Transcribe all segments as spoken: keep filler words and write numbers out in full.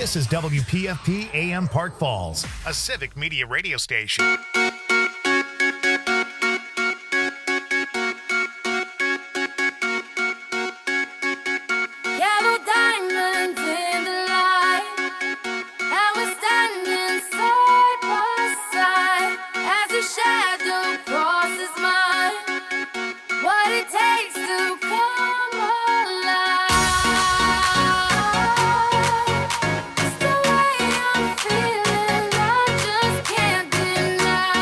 This is W P F P A M Park Falls, a civic media radio station. It's the way I'm feeling, I just can't deny.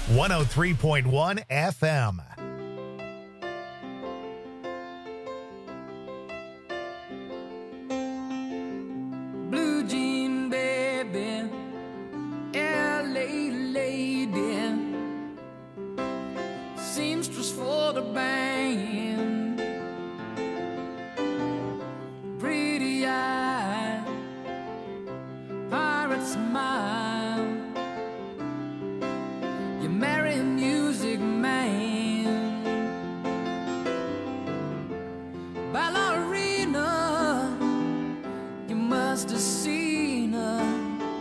one oh three point one F M. Blue jean baby, L A lady, seamstress for the band, pretty eye, pirate smile, you marry a music man, ballerina, you must have seen her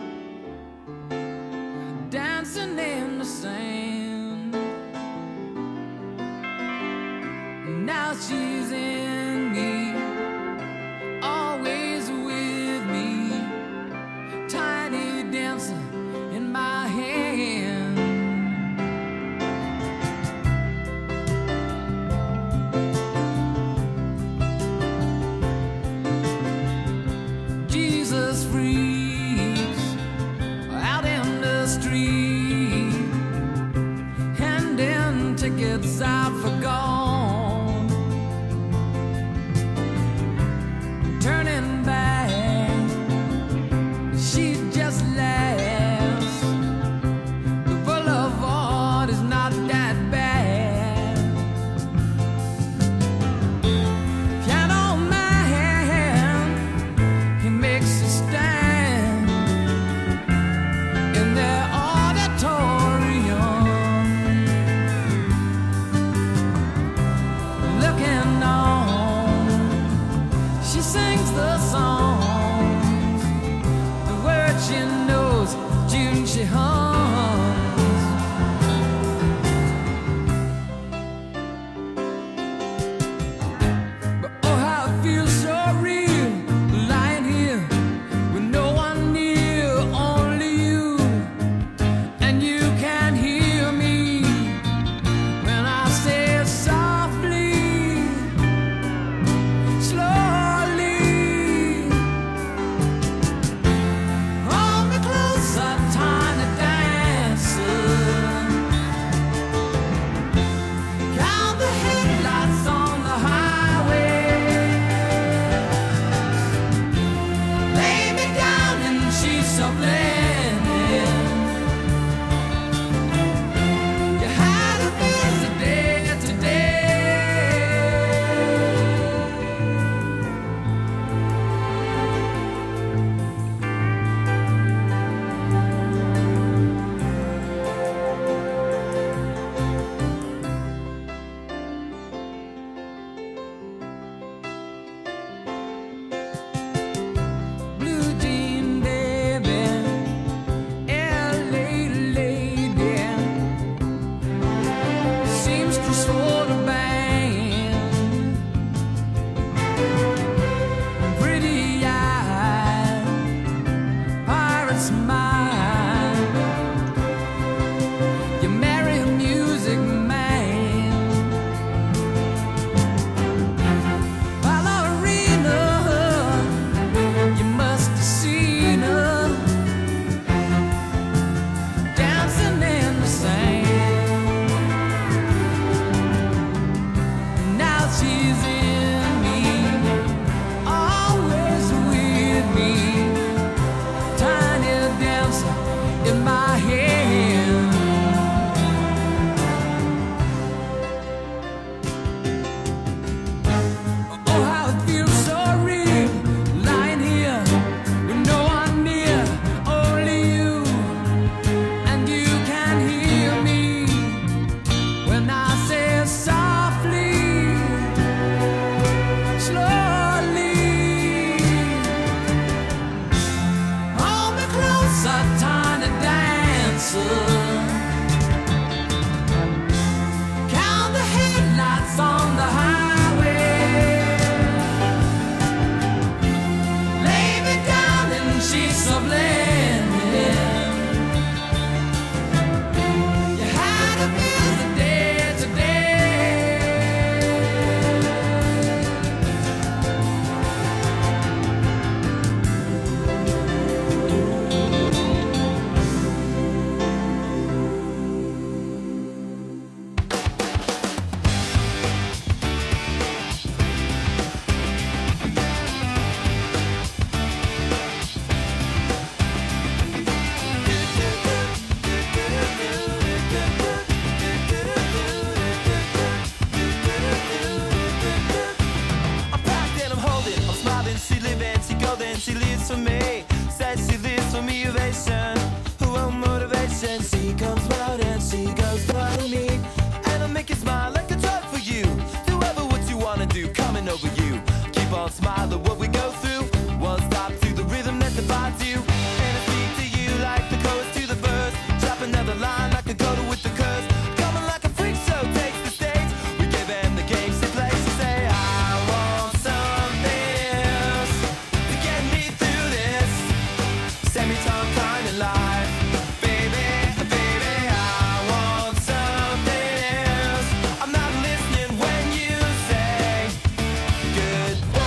dancing in the sand. Now she's in me, always with me, tiny dancer in my hand. Jesus freaks out in the street, handing tickets out for gone, turning back, she just laughs. The boulevard is not that bad. Piano man, he makes a stand in their auditorium. one smile at what we go through. One stop to the rhythm that defines you. And I speak to you like the chorus to the verse. Drop another line like a coda with the curse. Coming like a freak show takes the stage. We give them the games to play. So say I want something else to get me through this semi-tongue kind of life. Baby, baby, I want something else. I'm not listening when you say goodbye.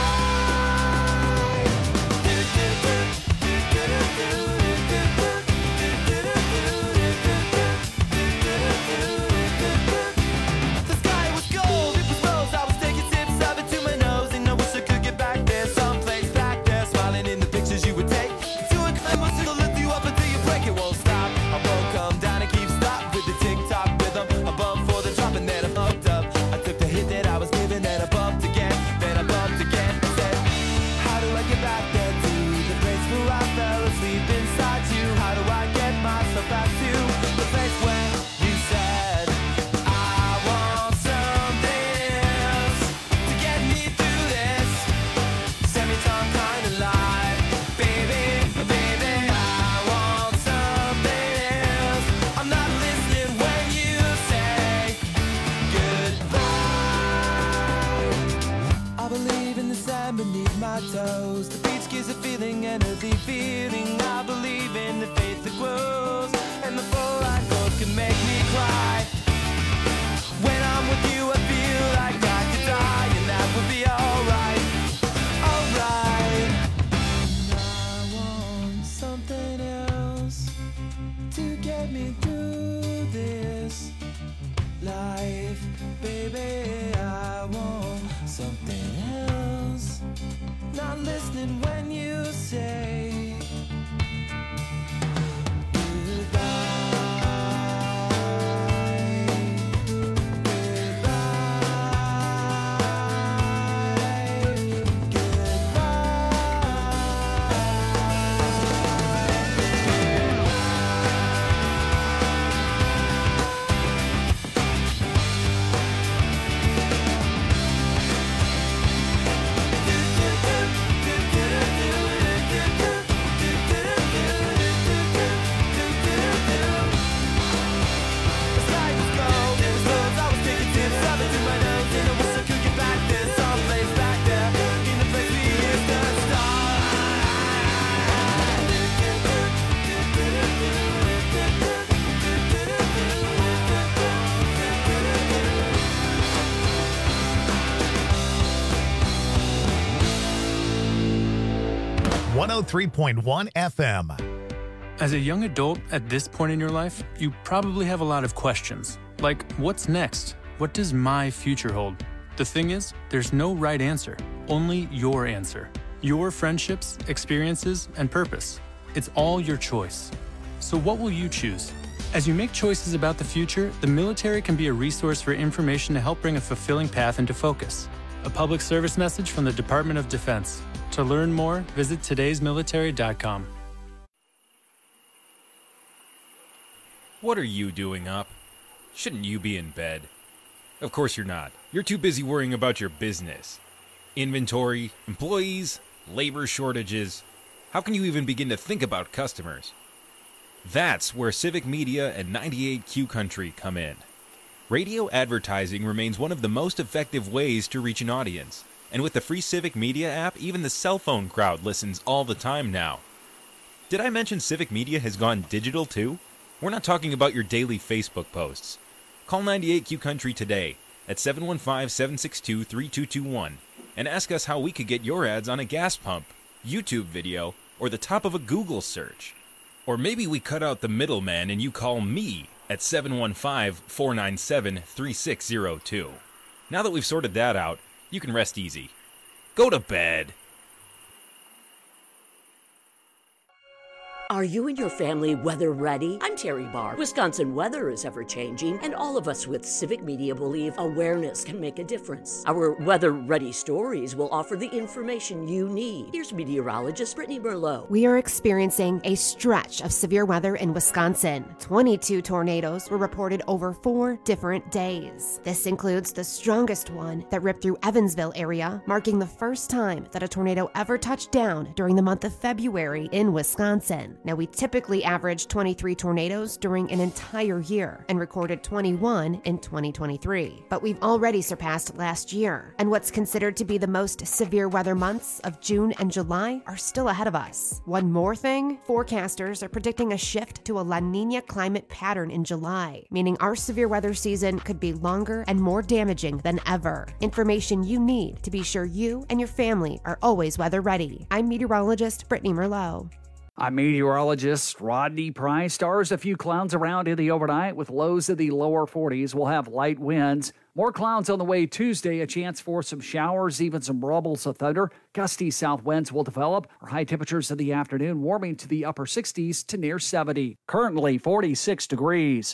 The sky was gold, it was rose. I was taking sips of it to my nose, and I wish I could get back there, someplace back there, smiling in the pictures you would take. To a climb, a single lift you up until you break. It won't stop. I won't come down and keep stop with the tick-tock rhythm. I bumped for the drop and then I bumped up. I took the hit that I was given, then I bumped again, then I bumped again. I said, how do I get back there to the place where I fell asleep inside you? How do I get myself back to the place where you said I want something else to get me through this semi-tongue kind of life? Baby, baby, I want something else. I'm not listening when you say goodbye. I believe in the sand beneath my toes. The beach gives a feeling, an earthy feeling. I believe in the faith that grows, and the full line goes can make me cry. When I'm with you, I feel like I could die, and that would be alright, alright. I want something else to get me through this life, baby. I want something else. Not listening when you say one oh three point one F M. As a young adult at this point in your life, you probably have a lot of questions. Like, what's next? What does my future hold? The thing is, there's no right answer, only your answer. Your friendships, experiences, and purpose. It's all your choice. So what will you choose? As you make choices about the future, the military can be a resource for information to help bring a fulfilling path into focus. A public service message from the Department of Defense. To learn more, visit todays military dot com. What are you doing up? Shouldn't you be in bed? Of course you're not. You're too busy worrying about your business. Inventory, employees, labor shortages. How can you even begin to think about customers? That's where Civic Media and ninety-eight Q Country come in. Radio advertising remains one of the most effective ways to reach an audience. And with the free Civic Media app, even the cell phone crowd listens all the time now. Did I mention Civic Media has gone digital too? We're not talking about your daily Facebook posts. Call ninety-eight Q Country today at seven one five, seven six two, three two two one and ask us how we could get your ads on a gas pump, YouTube video, or the top of a Google search. Or maybe we cut out the middleman and you call me at seven one five, four nine seven, three six zero two. Now that we've sorted that out, you can rest easy. Go to bed. Are you and your family weather ready? I'm Terry Barr. Wisconsin weather is ever changing, and all of us with Civic Media believe awareness can make a difference. Our weather ready stories will offer the information you need. Here's meteorologist Brittany Merlot. We are experiencing a stretch of severe weather in Wisconsin. twenty-two tornadoes were reported over four different days. This includes the strongest one that ripped through Evansville area, marking the first time that a tornado ever touched down during the month of February in Wisconsin. Now, we typically average twenty-three tornadoes during an entire year and recorded twenty-one in twenty twenty-three. But we've already surpassed last year, and what's considered to be the most severe weather months of June and July are still ahead of us. One more thing, forecasters are predicting a shift to a La Niña climate pattern in July, meaning our severe weather season could be longer and more damaging than ever. Information you need to be sure you and your family are always weather ready. I'm meteorologist Brittany Merlot. I'm meteorologist Rodney Price. Stars, a few clouds around in the overnight with lows in the lower forties. We'll have light winds. More clouds on the way Tuesday. A chance for some showers, even some rumbles of thunder. Gusty south winds will develop. Our high temperatures in the afternoon warming to the upper sixties to near seventy. Currently forty-six degrees.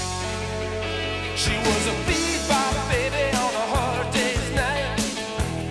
She was a bebop baby on a hard day's night.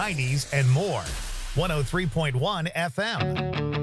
nineties, and more. one oh three point one F M.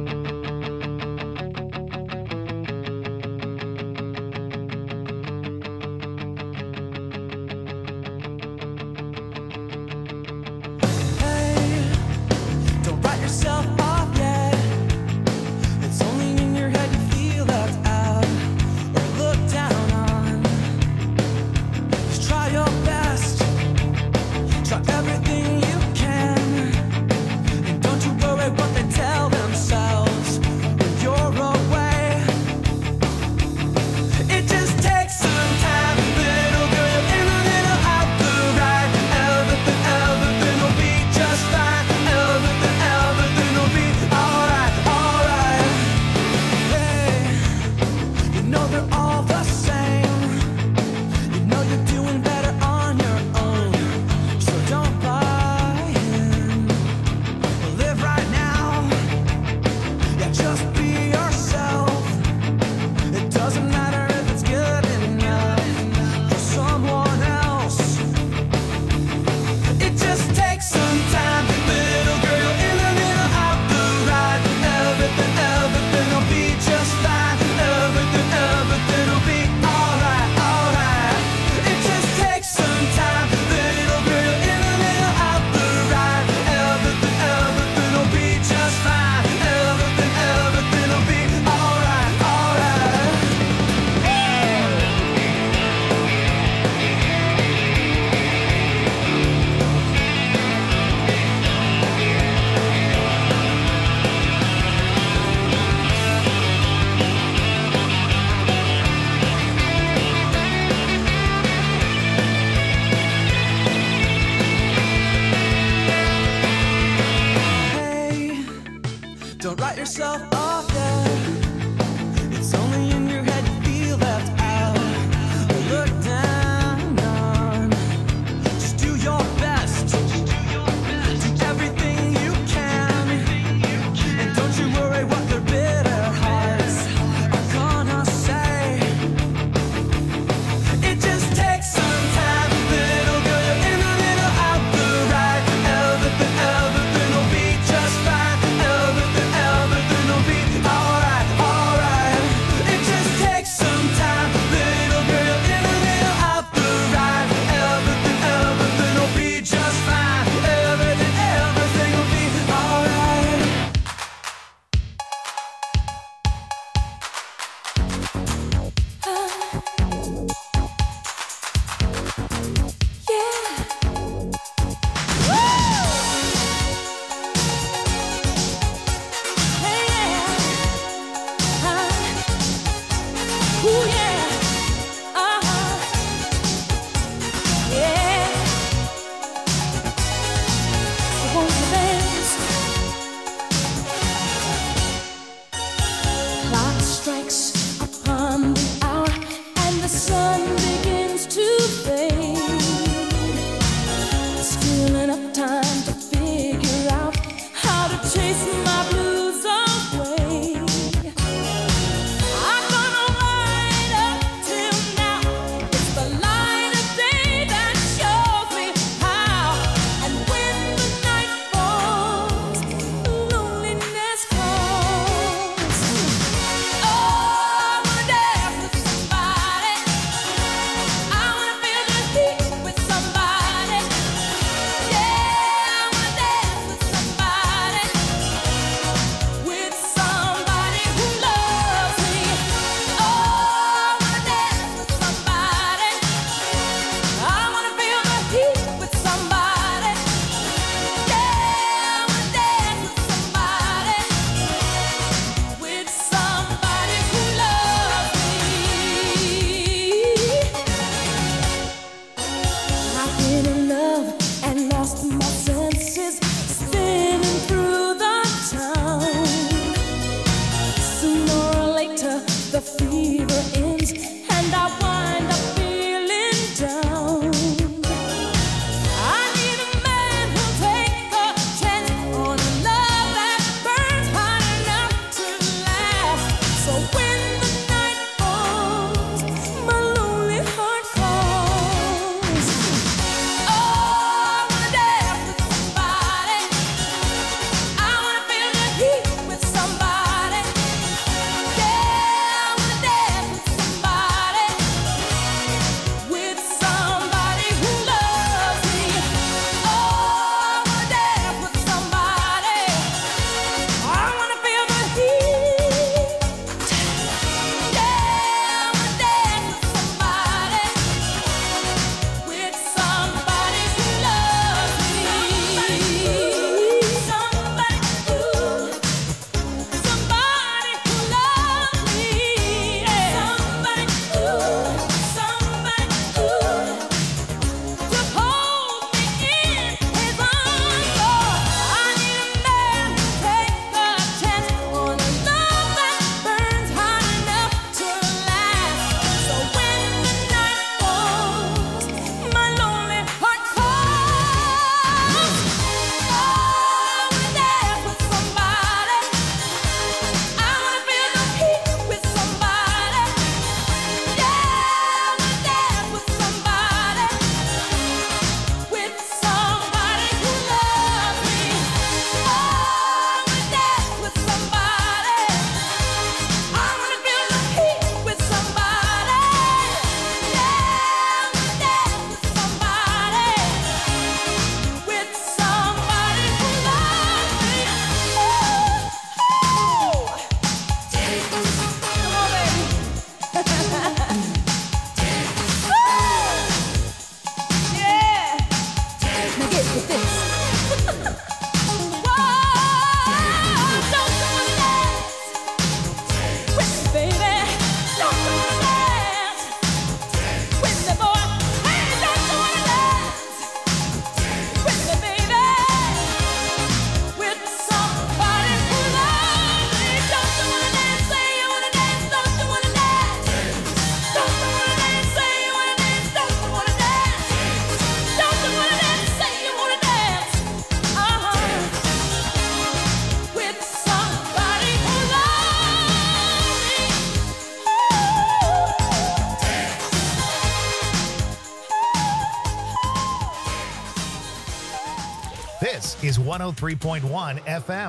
is one oh three point one F M.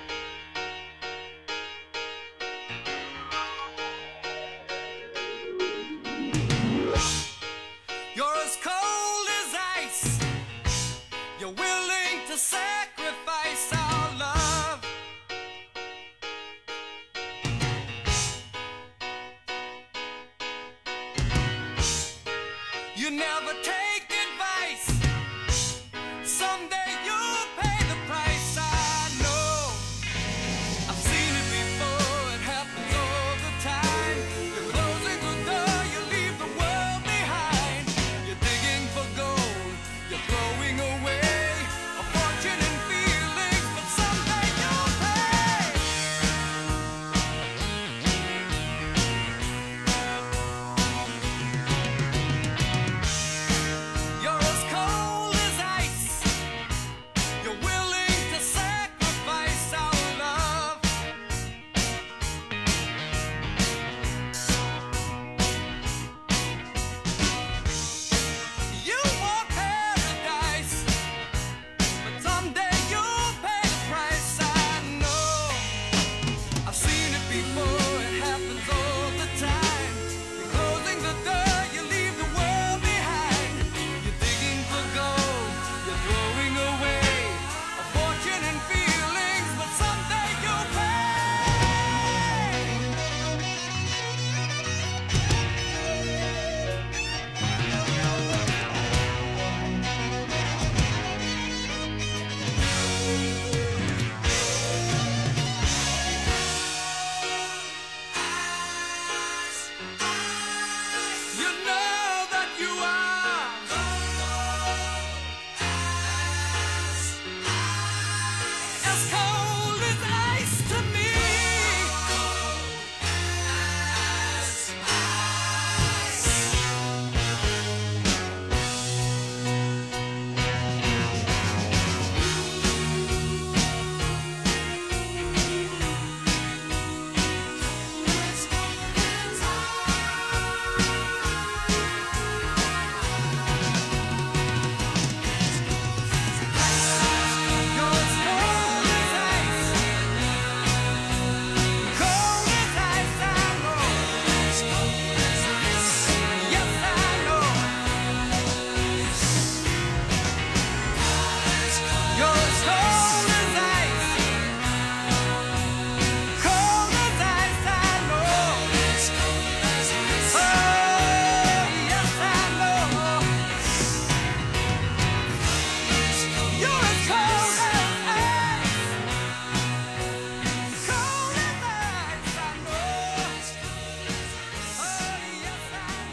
You're as cold as ice. You're willing to sacrifice our love. You never take advice. Someday you'll pay the price. I know. I've seen it before. It happens all the time. You're closing the door. You leave the world behind. You're digging for gold. You're throwing away a fortune and feelings, but someday you'll pay. You're as cold as ice. You're willing to sacrifice our love. You want paradise, but someday you'll pay the price. I know. I've seen it before. It happens all the time. You're closing the door. You leave the world behind. You're digging for gold. You're throwing away a fortune and feelings, but someday you'll pay. You know that you are as cold as ice to me. You're as cold as ice. Cold as ice, I know. Yes, I know. You're as cold as ice. Cold as ice, I know. Oh, yes, I know. You're as cold as ice. Cold as ice, I know. Oh, yes,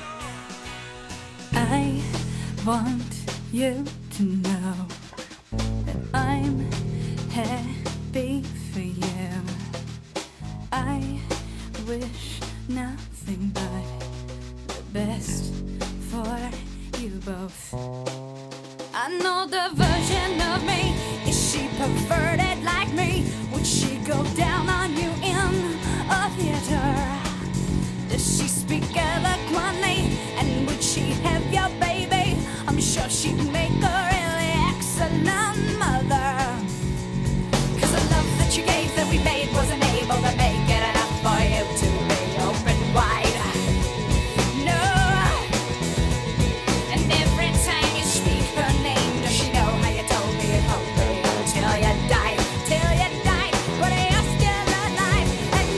I know. I want you to know that I'm happy for you. I wish nothing but the best for you both. I know the version of me. Is she perverted like me? Would she go down on you in a theater? Does she speak eloquently? And would she have your baby? I'm sure she'd make a really excellent mother. Cause the love that you gave that we made wasn't able to make it enough for you to be open wide. No. And every time you speak her name, does she know how you told me you'd hold her till you died? Till you died, but you're still alive. And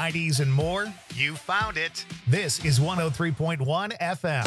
nineties, and more, you found it. This is one oh three point one F M.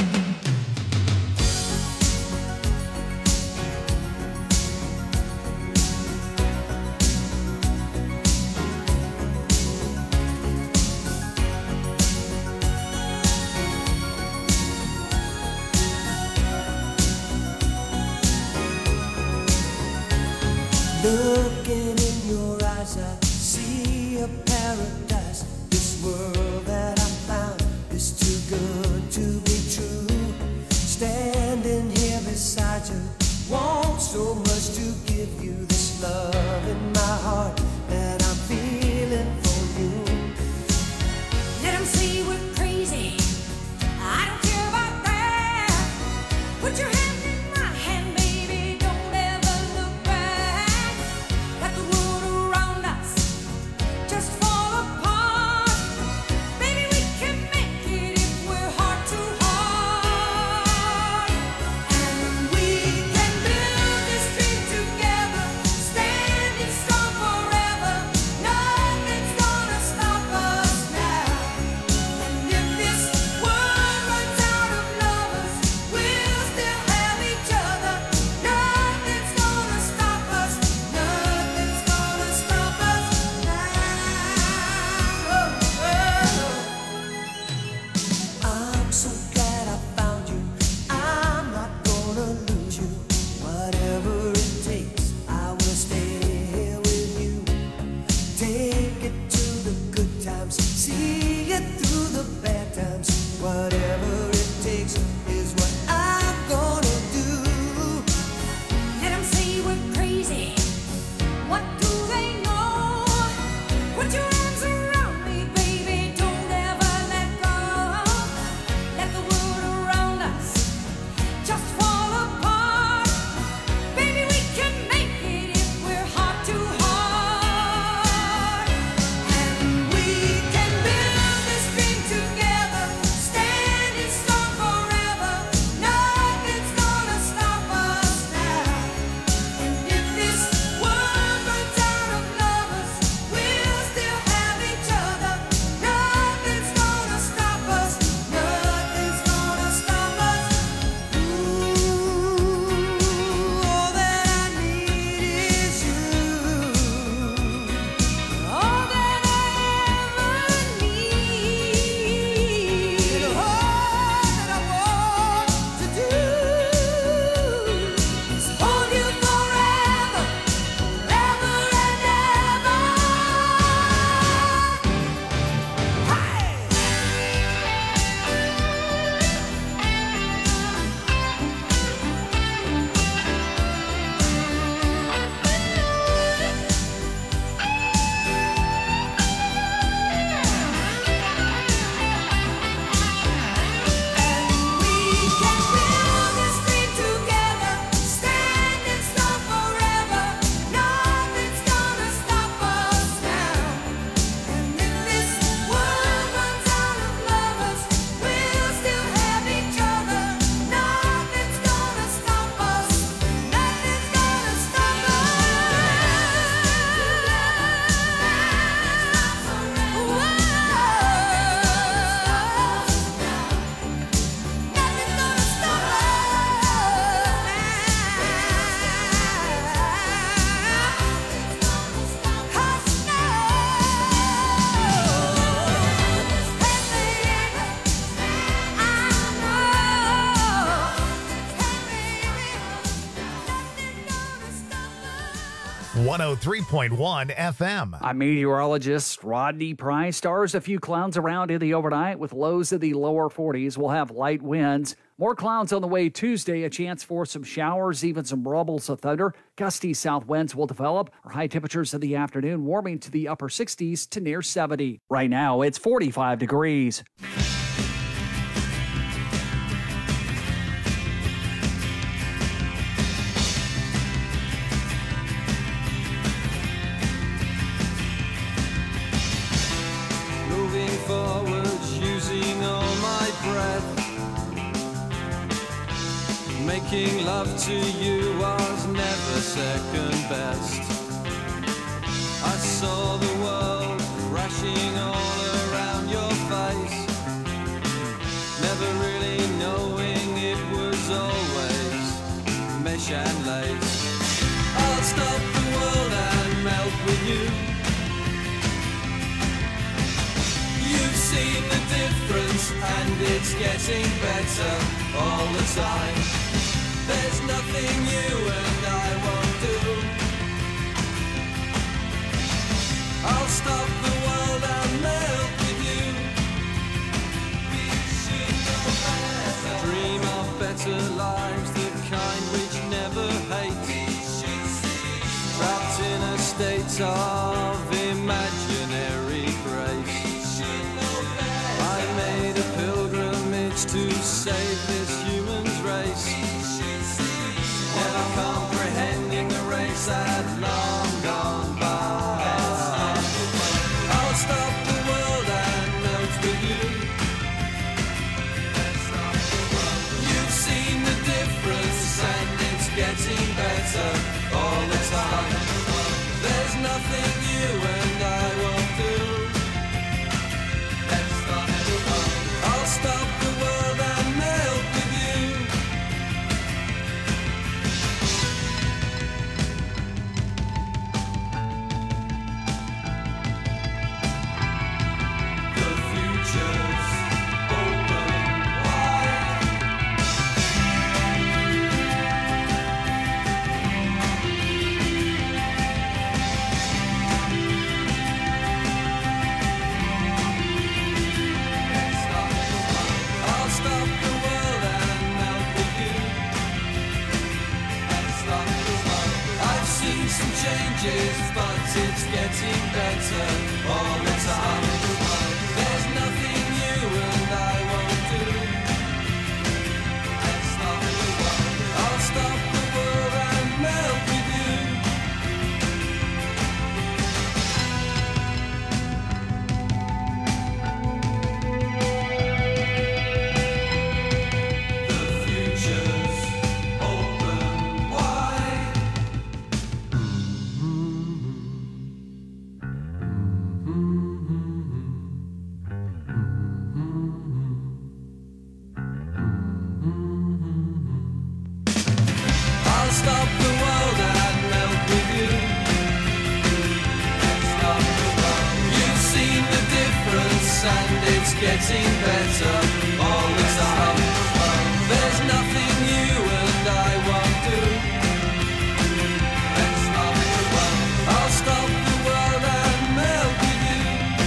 Looking in your eyes, I see a paradise. This world that I found is too good to be true. Standing here beside you, want so much to give you this love in my heart that I'm feeling for you. Let 'em say we're crazy. I don't care about that. Put your hand in my hand, baby. Don't ever look back. Let the world around us just fall apart. Baby, we can make it if we're heart to heart. And we can build this dream together, standing strong forever. Nothing's gonna stop us now. And if this world runs out of lovers, we'll still have each other. Nothing's gonna stop us. Nothing's gonna stop us now. I'm so glad I found you. I'm not gonna lose you. Whatever it takes, I will stay here with you. Take it to the good times, see it through the bad times. Whatever it takes is what I'm gonna do. Let 'em say we're crazy. What do they know? Put your arms around me, baby. Don't ever let go. Let the world around us just fall apart. Baby, we can make it if we're heart to heart. And we can build this dream together, standing strong forever. Nothing's gonna stop us now. And if this world runs out of lovers, we'll still have each other. Nothing's gonna stop us. Nothing's gonna stop us. Ooh, all that I need is you. All that I ever need. And all that I want to do is hold you forever, forever and ever. We can build this dream together, standing strong forever. Nothing's gonna stop us now. And if this world runs out of lovers, we'll still have each other. Nothing's gonna stop us. Nothing's gonna stop one oh three point one F M. I'm meteorologist Rodney Price. Stars a few clouds around in the overnight with lows in the lower forties. We'll have light winds. More clouds on the way Tuesday. A chance for some showers, even some rumbles of thunder. Gusty south winds will develop. Our high temperatures in the afternoon warming to the upper sixties to near seventy. Right now, it's forty-five degrees. moving forwards, using all my breath. Making love to you was never second best. I saw the world crashing all around. seen the difference, and it's getting better all the time. There's nothing you and I won't do. I'll stop the world and melt with you. We should know better. Dream of better lives, the kind which never hate. We should see. Trapped in a state of imaginary grace. We should know better. I made a pilgrimage to save this human's race. We should see. Never comprehending the race had long gone by. Stop the world and melt with you. You've seen the difference, and it's getting better all the time. There's nothing you and I won't do. I'll stop the world and melt with you. Changes, but it's getting better all the time. There's nothing you and I won't do. I'll stop the world and melt with you. The future's open wide. I'll stop the world and melt with you. You've seen the difference, and it's getting better all the time. There's nothing you and I won't do. I'll stop the world and melt with you.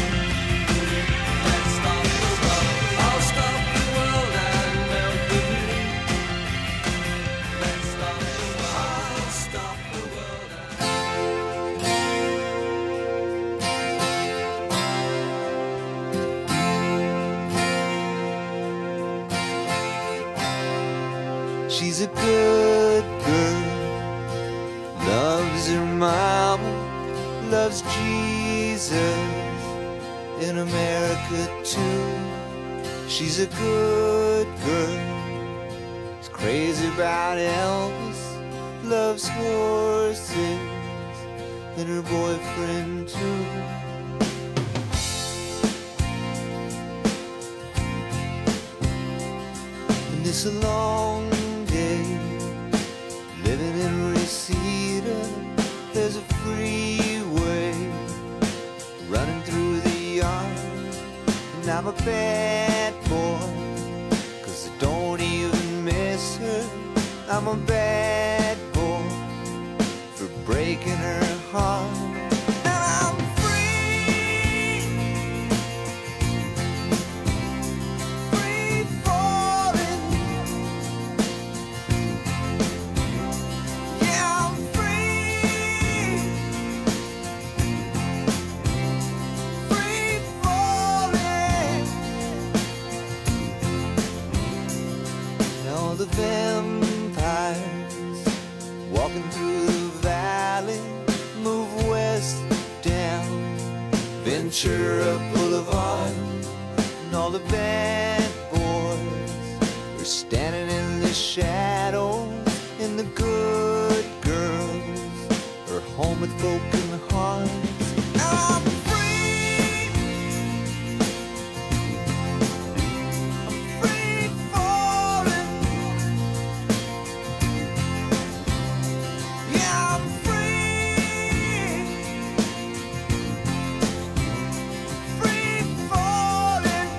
I'll stop the world and melt with you. I'll stop the world and She's a good girl, loves her mama, loves Jesus, in America too. She's a good girl, is crazy about Elvis, loves horses, and her boyfriend too. And it's a long day living in Reseda. There's a freeway running through the yard, and I'm a bad boy, 'cause I don't even miss her. I'm a bad boy for breaking her heart. And I'm free, free falling. Yeah, I'm free, free falling. Now the vampires walking through the valley move west down Ventura Boulevard, and all the bad boys are standing in the shadows, and the good girls are home with broken hearts. Now I'm free, I'm free falling. Yeah, I'm free, free falling.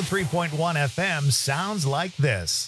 oh three point one F M sounds like this.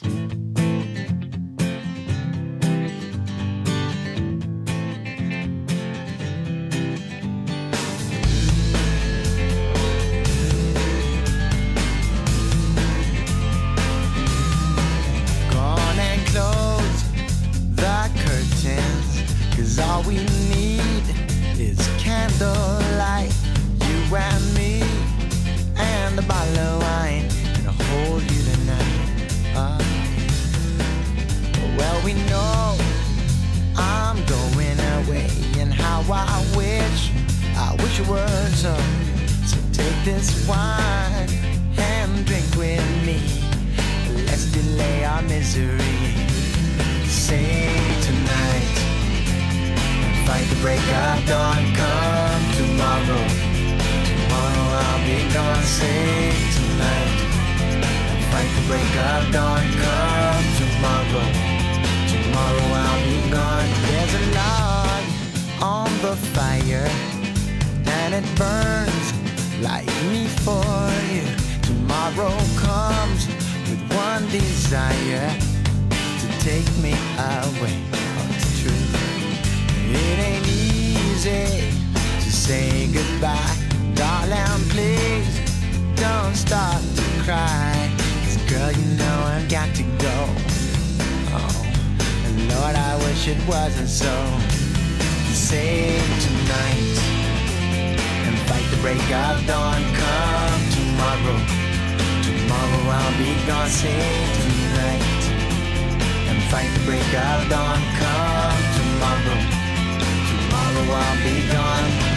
Gone and close the curtains, 'cause all we need is candlelight. You and me and a bottle of wine, and I'll hold you tonight. Oh. Well, we know I'm going away, and how I wish, I wish it were so. So take this wine and drink with me. Let's delay our misery. Say tonight, and fight the break of dawn. Come tomorrow, tomorrow I'll be gone. Say tonight, and fight the break of dawn. Come tomorrow, tomorrow I'll be gone. There's a log on the fire, and it burns like me for you. Tomorrow comes with one desire, to take me away. Oh, it's true. It ain't easy to say goodbye. Darling, please don't start to cry. 'Cause girl, you know I've got to go. Oh, and Lord, I wish it wasn't so. Save tonight and fight the break of dawn. Come tomorrow, tomorrow I'll be gone. Save tonight and fight the break of dawn. Come tomorrow, tomorrow I'll be gone.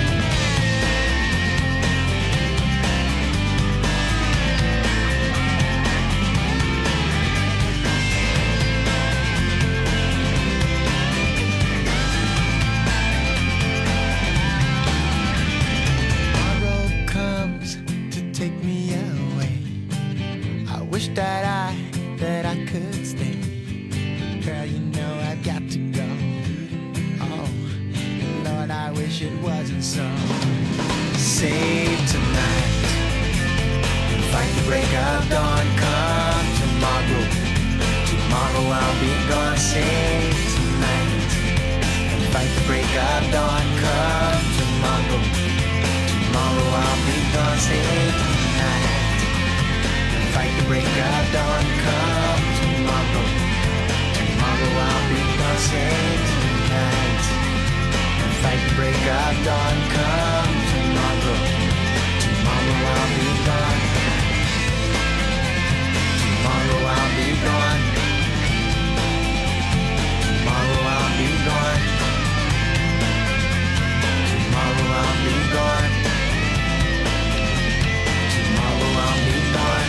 Wish that I, that I could stay. Girl, you know I've got to go. Oh, Lord, I wish it wasn't so. Save tonight and fight the break of dawn. Come tomorrow, tomorrow I'll be gone. Save tonight and fight the break of dawn. Come tomorrow, tomorrow I'll be gone. Save tonight, fight the break of dawn. Come tomorrow, tomorrow I'll be gone. Save tonight and fight the break of dawn. Come tomorrow, tomorrow I'll be gone. Tomorrow I'll be gone. Tomorrow I'll be gone. Tomorrow I'll be gone. Tomorrow I'll be gone.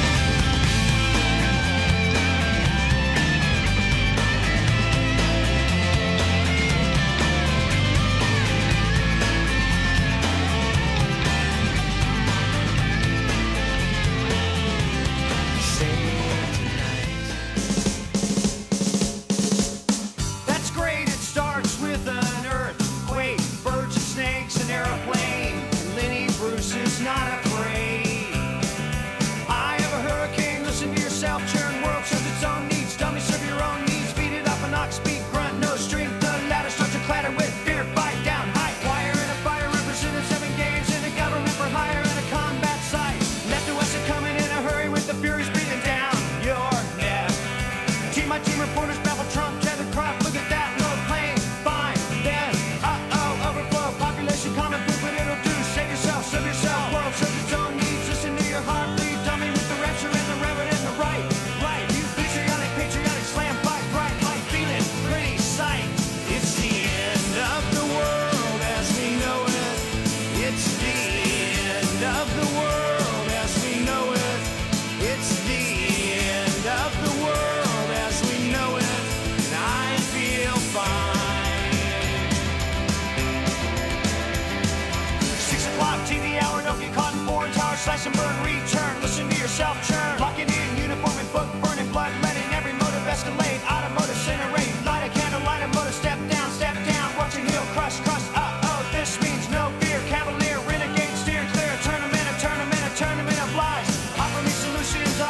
Slash and burn, return, listen to yourself churn. Locking in, uniform and book, burning blood, letting every motive escalate. Automotive incinerate, light a candle, light a motor, step down, step down. Watch your heel crush, crush, uh-oh, this means no fear. Cavalier, renegade, steer clear. Tournament, a tournament, a tournament of lies. Offer me solutions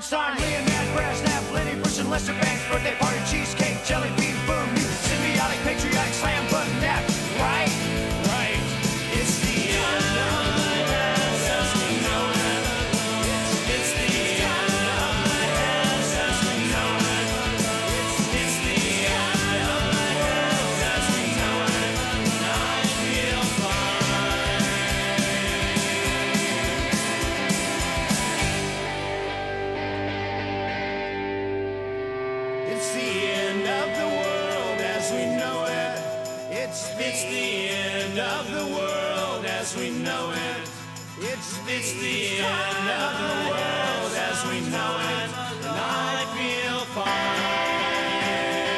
Einstein, Leonard, Brezhnev, Lenny Bruce, and Lester Banks, birthday party, cheesecake, jelly bean, boom, you symbiotic, patriotic, slam button, that, right? Right. It's the end of the world as we know it. It's the end of the world as we know it. It's the end of the world as we know it. And I feel fine. It's the end of the world as we know it. It's it's the end of the world as we know it. It's it's the end of the world as we know it. And I feel fine.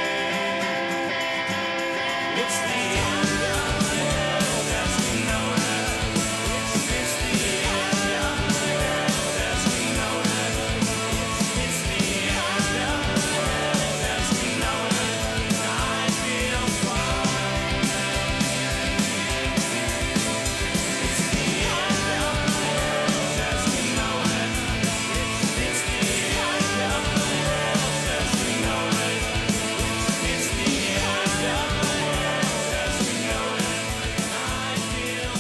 It's the end of the world as we know it. It's it's the end of the world as we know it. It's the end of the world as we know it. And I feel fine. It's the end of the world as we know it. It's the end of the world as we know it. It's the end of the world as we know it. And I feel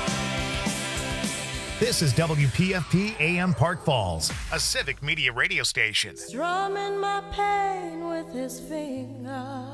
fine. This is W P F P A M Park Falls, a civic media radio station. Strumming my pain with his finger.